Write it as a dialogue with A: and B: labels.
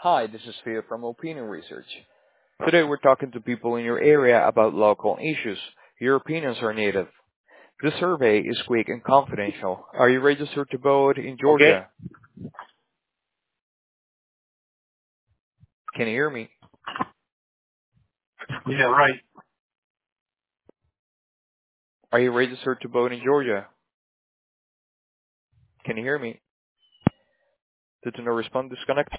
A: Hi, this is Theo from Opinion Research. Today we're talking to people in your area about local issues. Your opinions are native. This survey is quick and confidential. Are you registered to vote in
B: Okay.
A: Georgia? Can you hear me?
B: Yeah, right.
A: Are you registered to vote in Georgia? Can you hear me? Did you not respond? Disconnect.